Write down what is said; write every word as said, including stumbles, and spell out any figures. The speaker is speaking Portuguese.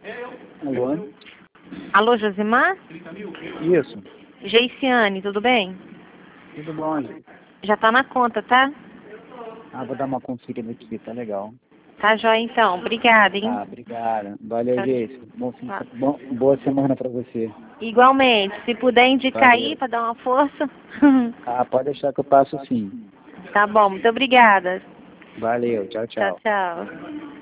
Alô? Alô, Josimar? Isso. Geiciane, tudo bem? Tudo bom, gente? Já tá na conta, tá? Ah, vou dar uma conferida aqui, tá legal. Tá jóia então. Obrigada, hein? Ah, obrigado. Valeu, Tchau. Geice. Bom, fim- Tá. bom, boa semana pra você. Igualmente. Se puder indicar Valeu. aí pra dar uma força. Ah, pode deixar que eu passo sim. Tá bom, muito obrigada. Valeu, tchau, Tchau, tchau. tchau.